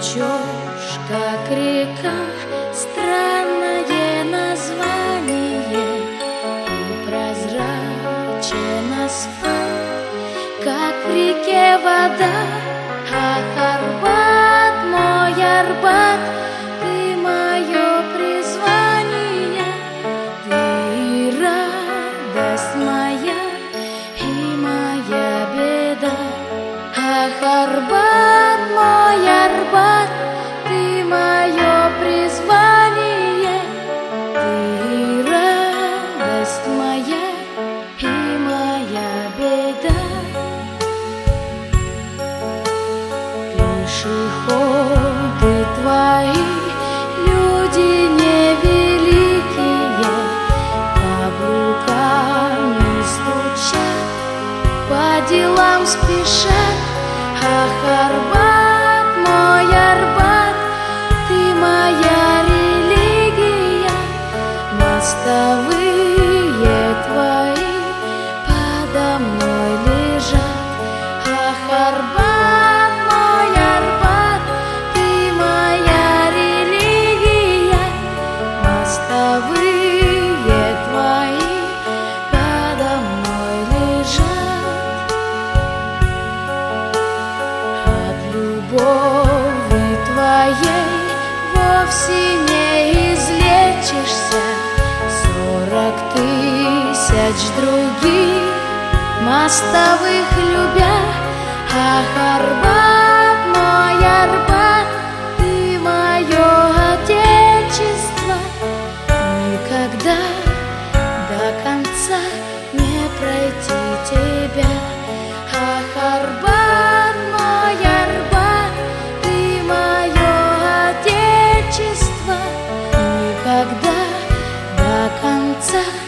Течешь, как река, странное название, и прозрачен асфальт, как в реке вода. Ах, Арбат, мой Арбат, ты мое призвание, ты радость моя и моя беда. Ах, Арбат, мой Арбат, ты мое призвание, ты радость моя и моя беда. Пешеходы твои, люди невеликие, каблуками стучат, по делам спешат. Ах, Арбат, мой Арбат, ты моя религия, мостовые твои подо мной лежат. Ах, Арбат, мой Арбат, ты моя религия, мостовые твои подо мной лежат. Любови твоей вовсе не излечишься, 40 тысяч других мостовых любя. Ах, Арбат, мой Арбат, ты мое отечество, никогда до конца не пройти тебя. Ах, Арбат, мой Арбат, ты мое отечество, никогда до конца